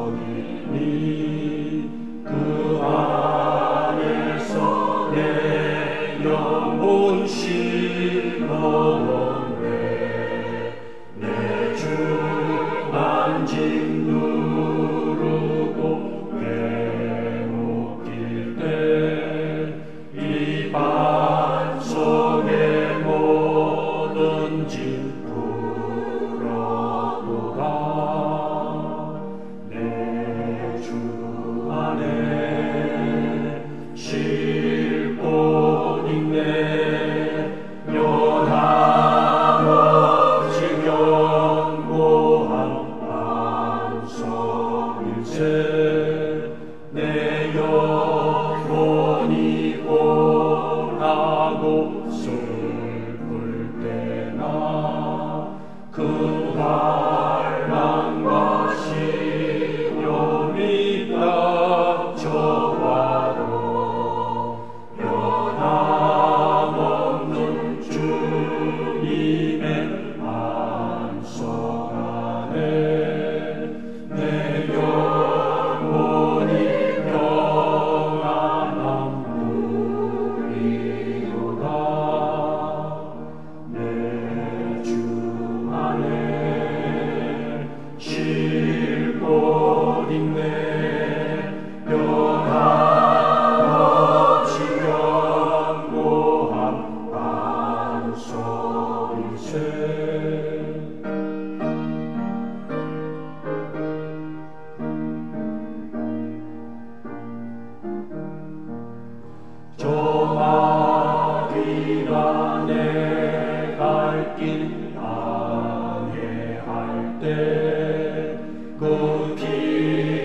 안식처이니 그 안에서 내 영혼 심어내 내 주 안직 누르고 배고플 때 이 반 속에 뭐든지 풀어보라. 내 주 안에 쉴 곳 있네. 변함없이 견고한 반석일세. 내 영혼이 고나고 슬플 때나 큰 환난과 시련이 닥쳐와도 변함없는 주님의 안석 안에 내 영혼이 평안함 누리도다. 내 주 안에 쉴 곳 있네. 변함없이 견고한 반석일세. 저마귀가 내 갈 길 방해할 때 그 길